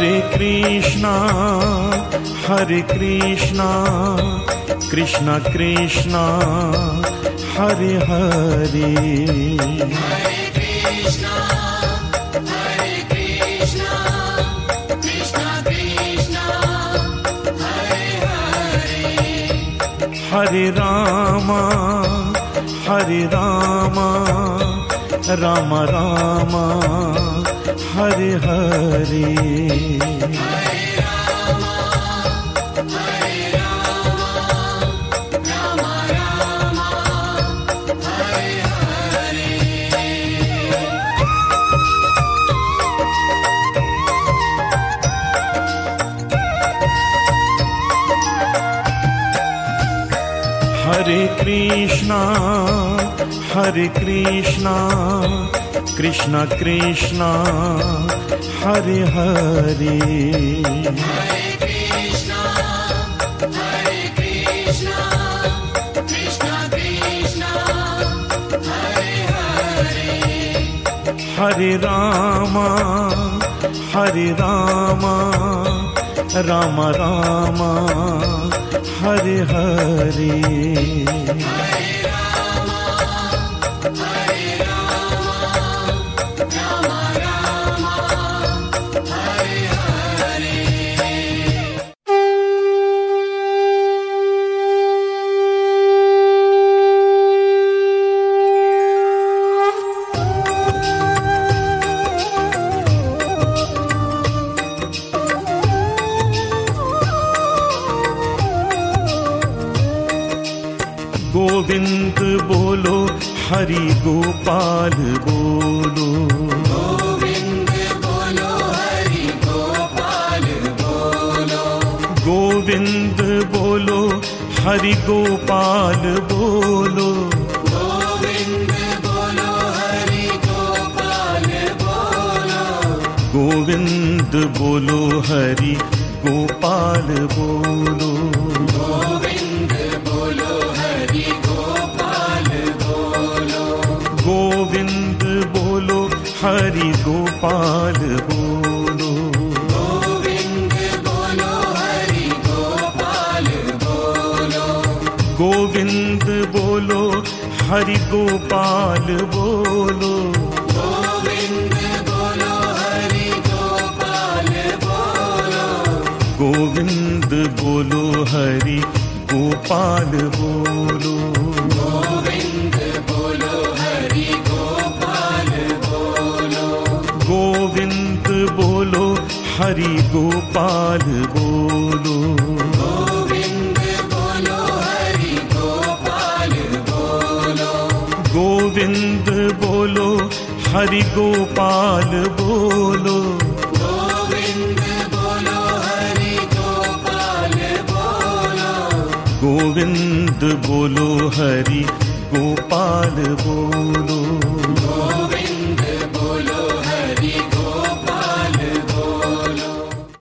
Hare Krishna, Krishna Krishna, Hare Hare. Hare Krishna, Krishna Krishna, Hare Hare. Hare Rama, Rama Rama, Hare Hare. Hare Rama, Rama Rama, Hare Hare. Hare Krishna, Krishna Krishna, Hare Hare. Hare Krishna, Krishna Krishna, Hare Hare. Hare Rama, Rama Rama, Hare Hare. Hare Rama, Rama Rama, Hare Hare. Govind बोलो, हरि गोपाल बोलो। गोविंद बोलो, हरि गोपाल बोलो। गोविंद बोलो, हरि गोपाल बोलो। गोविंद बोलो, हरि गोपाल बोलो। गोविंद बोलो, हरि गोपाल बोलो। गोविंद बोलो, हरि गोपाल बोलो। गोविंद बोलो, हरि गोपाल बोलो। गोविंद बोलो, हरि गोपाल बोलो। गोविंद बोलो, हरि गोपाल बोलो। गोविंद बोलो, हरि गोपाल बोलो। गोविंद बोलो, हरि गोपाल बोलो। गोविंद बोलो, हरि गोपाल बोलो। गोविंद बोलो, हरि गोपाल बोलो। गोविंद बोलो, हरि गोपाल बोलो। गोविंद बोलो, हरि गोपाल बोलो। गोविंद बोलो, हरि गोपाल बोलो। गोविंद बोलो, हरि गोपाल बोलो। गोविंद बोलो, हरि